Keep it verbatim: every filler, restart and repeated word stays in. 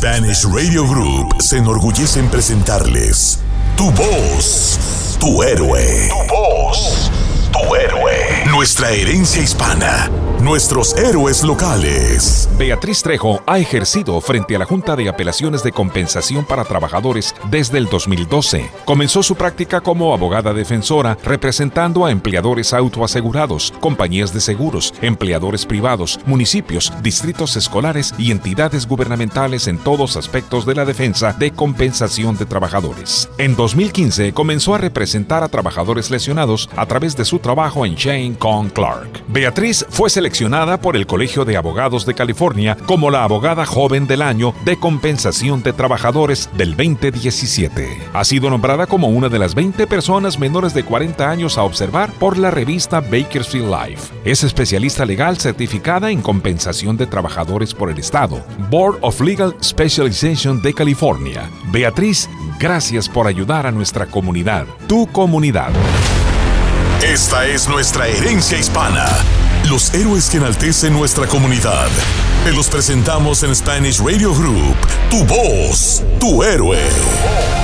Spanish Radio Group se enorgullece en presentarles Tu Voz, Tu Héroe. Tu Voz, Tu Héroe. Nuestra herencia hispana. Nuestros héroes locales. Beatriz Trejo ha ejercido frente a la Junta de Apelaciones de Compensación para Trabajadores desde el dos mil doce. Comenzó su práctica como abogada defensora, representando a empleadores autoasegurados, compañías de seguros, empleadores privados, municipios, distritos escolares y entidades gubernamentales en todos aspectos de la defensa de compensación de trabajadores. En dos mil quince comenzó a representar a trabajadores lesionados a través de su trabajo en Shane Con Clark. Beatriz fue seleccionada seleccionada por el Colegio de Abogados de California como la abogada joven del año de compensación de trabajadores del veinte diecisiete. Ha sido nombrada como una de las veinte personas menores de cuarenta años a observar por la revista Bakersfield Life. Es especialista legal certificada en compensación de trabajadores por el Estado, Board of Legal Specialization de California. Beatriz, gracias por ayudar a nuestra comunidad, tu comunidad. Esta es nuestra herencia hispana. Los héroes que enaltecen nuestra comunidad. Te los presentamos en Spanish Radio Group. Tu Voz, Tu Héroe.